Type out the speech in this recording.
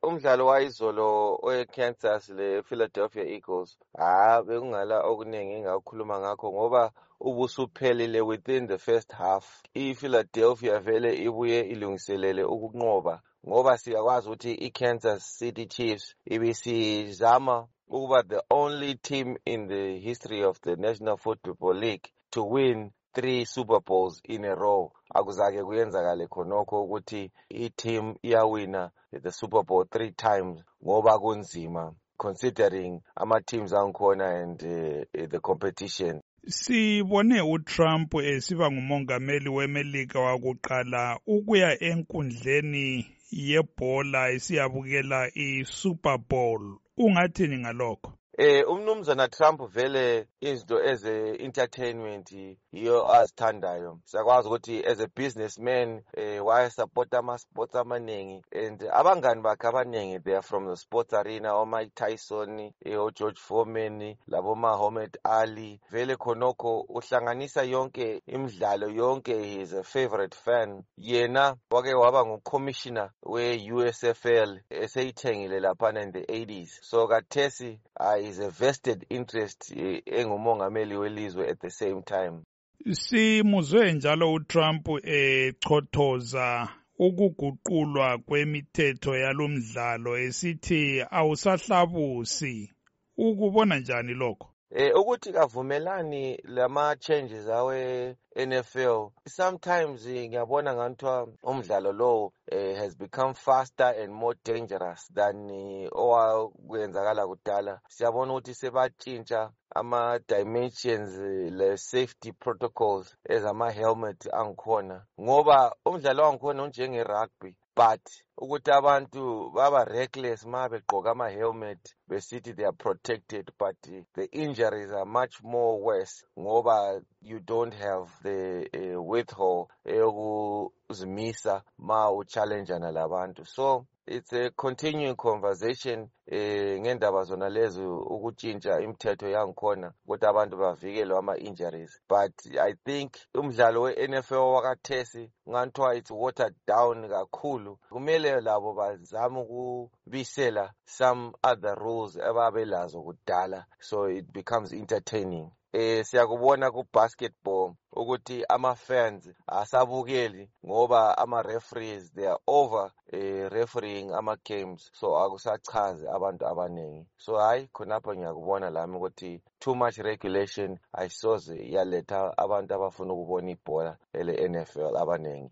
umdlalo wayizolo owe-Kansas le-Philadelphia Eagles, bekungala okuningi engakukhuluma ngakho ngoba ubusuphelile within the first half. I-Philadelphia vele ibuye ilungiselele ukunqoba ngoba siyakwazi ukuthi i-Kansas City Chiefs ibisizama ukuba the only team in the history of the National Football League to win 3 Super Bowls in a row. Akuzake kuyenzakale khonokho ukuthi i-team iyawina the Super Bowl 3 times ngoba kunzima considering ama-teams angikhona and the competition. Sibone uTrump esiba ngumongameli weMelika wakuqala ukuya enkundleni yebhola esiyabukela iSuper Bowl. Ungathini ngalokho? Umnumzana Trump vele izinto eze-entertainment iyo azithandayo. Siyakwazi ukuthi as a businessman wayesupport ama-sports amaningi and abangani bakhe abaningi they are from the sports arena, oMike Tyson, oGeorge Foreman, labo Muhammad Ali. Vele khonokho uhlanganisa yonke imidlalo yonke, he is a favorite fan. Yena wake waba ngu-commissioner we-USFL eseyithengile laphana in the 80s. So kathesi is a vested interest engumongameli welizwe at the same time. Simuzwe njalo uTrump echothoza ukuguqulwa kwemithetho yalomdlalo esithi awusahlabusi. Ukubona njani lokho? Ukuthi kavumelani lama changes awe NFL, sometimes ngiyabona ngathiwa umdlalo lo has become faster and more dangerous than owakwenzakala kudala. Siyabona ukuthi sebatshintsha ama-dimensions le-safety protocols ezama-helmet angikhona ngoba umdlalo wangikhona unjenge-rugby, but ukuthi abantu baba reckless ma begqoka ama-helmet besithi they are protected, but the injuries are much more worse ngoba you don't have the withhold eyokuzimisa ma uchallengeana labantu. So it's a continuing conversation ngendaba zona lezo ukutshintsha imithetho yangikhona ukuthi abantu bavikelwe ama-injuries, but I think umdlalo we-NFL wakathesi ngathiwa it's watered down kakhulu. Kumele labo bazama ukubisela some other rules ababelazo kudala so it becomes entertaining. Siyakubona ku-basketball ukuthi ama-fans asabukeli ngoba ama-referees they are over refereeing ama-games, so akusachazi abantu abaningi. So hayi khonapho ngiyakubona lami ukuthi too much regulation ayisoze yaletha abantu abafuna ukubona ibhola ele-NFL abaningi.